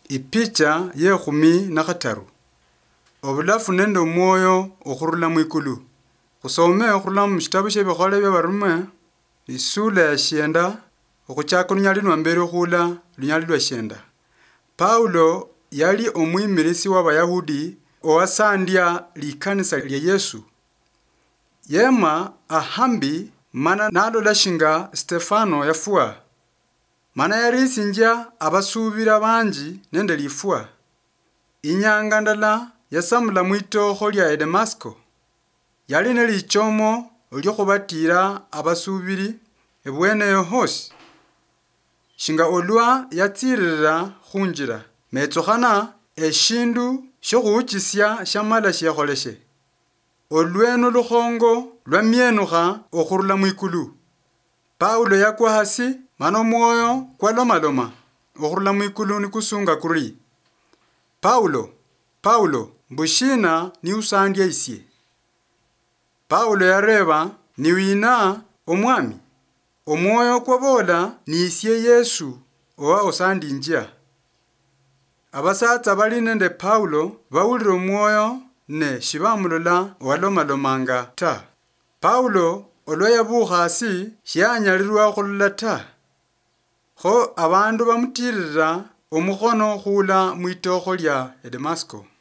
Ipicha ye 13 obulafu nende omwoyo okhurula mwikulu. Khusome okhurula mukitabu kye Bikhole bya Barume isula ya 9 okhuchaka lunyali lwa mbere khula lunyali lwa 9. Paulo yali omwimirisi wa Bayahudi owasandya likanisa lya Yesu. Yema ahambi mana nalola shinga Stefano yafua. Mana yarisinja abasubira banji nende lifua. Inyanga ndala yasamula mwitokho lya Damasko. Yali nelichomo lyokhubatira abasubiri ebweneyo hosi. Shinga olwa yatsirira khunjira. Metsokhana eshindu shokhuukisya shamala shekholeshe. Olweno lukhongo lwamyenukha okhurula mwikulu. Paulo yakwa hasi mana omwoyo kwalomaloma okhurula mwikulu nikusunga kuri. Paulo, mbushina ni usandya isye. Paulo yareba ni wina omwami. Omwoyo kwabola ni isye Yesu owa osandinjia. Abasatsa bali nende Paulo bawulira omwoyo ne shibamulola owalomalomanga ta. Paulo olwa yabukha hasi shianyalirwa khulula ta. Kho abandu bamutirira omukhono khula mwitokho lya Damasko.